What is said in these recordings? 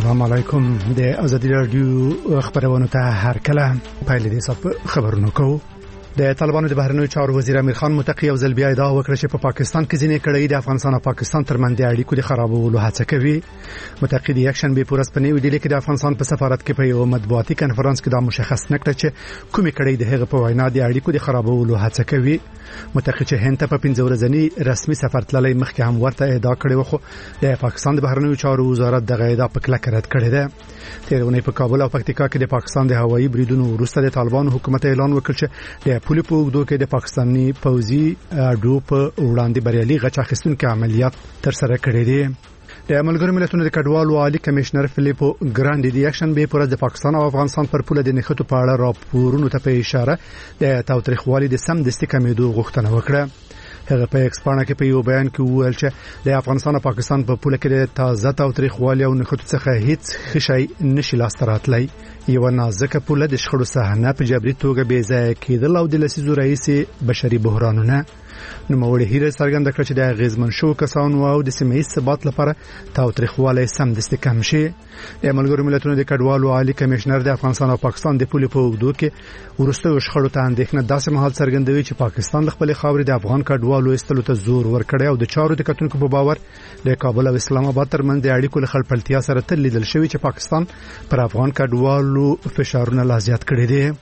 السلام علیکم. د ازادي رادیو خبرونه ته هر کله پایله دي خبرونه کوو. د طالبانو د بهرنیو چارو وزیر امیر خان متقی او ځل بیا ادعا وکړه چې په پاکستان کې ځینې کړۍ د افغانستان او پاکستان ترمنځ د اړیکو د خرابولو هڅه کوي. متقی د یکشن به پورس په نیو ډیلی کې د افغانستان په سفارت کې په یو مطبوعاتي کانفرنس کې دا مشخص نکړه چې کومې کړۍ د هغه په وینا د اړیکو د خرابولو هڅه کوي. متقی چې هند ته په 15 ورځنی رسمي سفر تللی مخکې هم ورته ادعا کړې و، خو د پاکستان د بهرنیو چارو وزارت دغه ادعا په کلکه رد کړې ده. تیرونه په کابل او پکتیکا کې د پاکستان د هوایي بریدونو وروسته د طالبانو حکومت اعلان وکړ چې د پولي په اوږدو کې د پاکستاني پوځي اډو په وړاندې بریالي غچ اخیستونکو عملیات تر سره کړي دي. د ملګرو ملتونو د کډوالو عالی کمشنر فلیپو ګراندي د یکشن به پر د پاکستان او افغانستان پر پوله د نښتو په اړه راپورونو ته په اشاره د تاوتریخوالي د سم دستي کمیدو غوښتنه وکړه. هغه په ایکسپانه کې په یو بیان کې وویل چې د افغانستان او پاکستان په پوله کې د تازه تاوتریخوالي او نښتو څخه هیڅ خشي نشي لاس راتلی. یو نازکه پوله د شخړو صحنه په جبري توګه بې ځای کېدل او د لسیزو رئیس بشري بحرانونه نوموړي هیله څرګنده کړه چې د غیزمن شو کسانو او د سیمه‌ایز ثبات لپاره تاوتریخوالی سم دستي کم شي. د ملګرو ملتونو د کډوالو عالی کمشنر د افغانستان او پاکستان د پولې په اوږدو کې ورسته شخړو ته اندېښنه داسې مهال څرګندوي چې پاکستان خپل خاورې د افغان کډوالو استلو ته زور ورکړي او د چارو د کتونکو په باور د کابل او اسلام آباد ترمنځ د اړیکو له خلپلتیا سره تل لیدل شوی چې پاکستان پر افغان کډوالو فشارونه لا زیات کړي دي.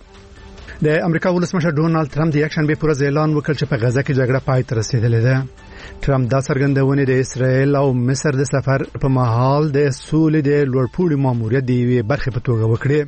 د امریکا ولسمشر ډونالد ټرمپ د یکشن به پر اعلان وکړ چې په غزه کې جګړه پای ته رسیدلې ده. ټرمپ دا څرګندونه د اسرائیل او مصر د سفر په مهال د سولې د لوړپوړي ماموریت دی یوې برخې په توګه وکړي.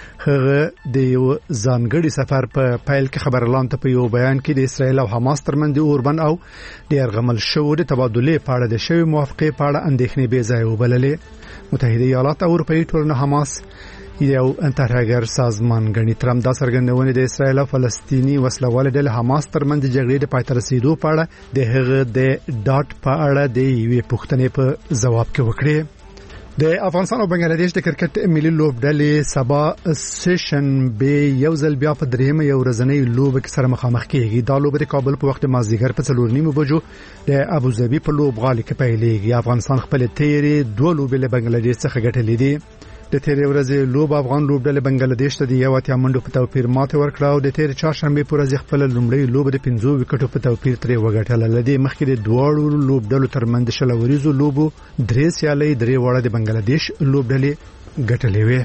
هغه د یو ځانګړي سفر په پیل کې خبرلان ته په یو بیان کې د اسرائیل او حماس ترمنځ د اوربن او د ارغمل شو د تبادله په اړه د شوی موافقه په اړه اندېښنې بې ځای وبللې. متحده ایالات او اروپאי ټولنه حماس یو انترهاګر سازمان غني. ټرمپ دا څرګندونه د اسرائیل او فلسطینی وسلواله ډلې حماس ترمنځ د جګړې د پای ته رسیدو په اړه د هغه د ډاټ په اړه د یوې پوښتنې په ځواب کې وکړي. د افغانستان او بنگلاديش د کرکټ ملي لوبډلې سبا سیشن به یو ځل بیا په دریمه یو ورځنۍ لوب کې سره مخامخ کیږي. دا لوب د کابل په وخت مازدیګر په 4:30 بجو د ابوظبي په لوبغالي کې پیلېږي. افغانستان خپل تیرې دوه لوبې له بنگلاديش څخه ګټلې دي. د تیرې ورځې لوب افغان لوبډلې بنگلاديش ته د 1 منډو په توپیر ماته ورکړه او د تیر چهارشنبه پر ورځ خپل لومړی لوب د 15 وکټو په توپیر ترې وګټله. لدې مخکې د دوه لوبډلو ترمنځ شلوريزو لوبو درې سیالۍ درې وړه د بنگلاديش لوبډلې ګټلې وې.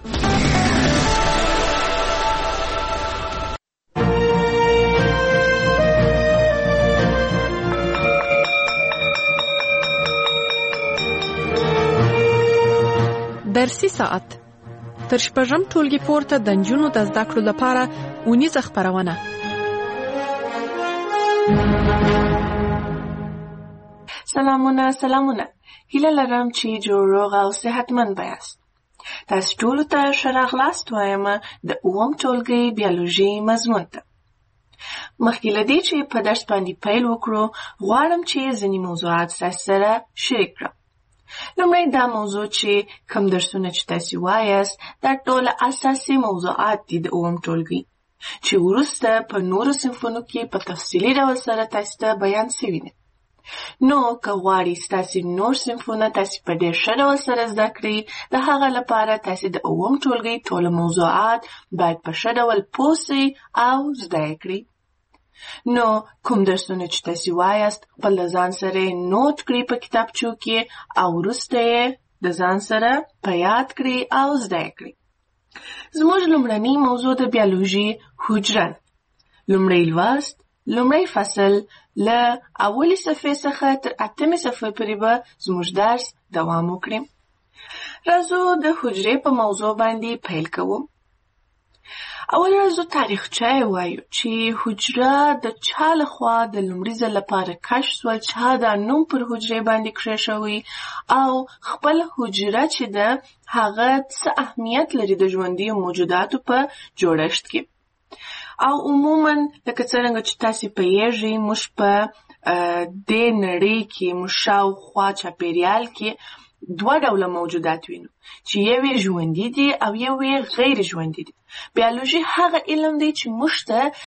درسي ساعت تر شپږم ټولګي پورته د نجونو د زده کړو لپاره اونیزه خبرونه. سلامونه هیله لرم چې جوړ روغ او صحتمند یاست. تاسو ټول ته ښه راغلاست وایم د اووم ټولګي بیولوژي مضمون ته. مخکې له دې چې په درس باندې پیل وکړو غواړم چې ځینې موضوعات سره شریک کړم. لومړی دا موضوع چې کوم درسونه چې تاسو وایاست دا ټول اساسي موضوعات دي د اووم ټولګي چې وروسته په نورو صنفونو کې په تفصیلي ډول سره تاسو ته بیان شوي دي. نو که غواړئ تاسو نور صنفونه تاسو په ډېر ښه ډول سره زده کړئ، د هغه لپاره تاسو د اووم ټولګي ټول موضوعات باید په ښه ډول پوه شئ او زده کړئ. نو کوم درسونه چې تاسو وایاست خپل ځان سره نوٹ کړئ په کتابچو کې او وروسته یې د ځان سره په یاد کړئ او زده کړئ. زموږ لومړنی موضوع د بیولوژي حجره. لومړی لوست، لومړی فصل له اولې صفحې څخه تر 8مې صفحې پورې به زموږ درس دوام وکړي. راځو د حجرې په موضوع باندې پیل کوو. اول راځو تاریخچه وایو چې حجره د چا لخوا د لومړي ځل لپاره کشف شول، چا دا نوم پر حجرې باندې کېښوی او خپل حجره چې ده هغه څه اهمیت لري د ژوندي موجوداتو په جوړښت کې. او عموما لکه څرنګه چې تاسو پوهیږئ موږ په دې نړۍ کې موږ شاوخوا چاپیریال کې دوه ډوله موجودات وینو چې یو یې ژوندي دي او یو یې غیر ژوندي دي. بیولوژي هغه علم دی چې موږ ته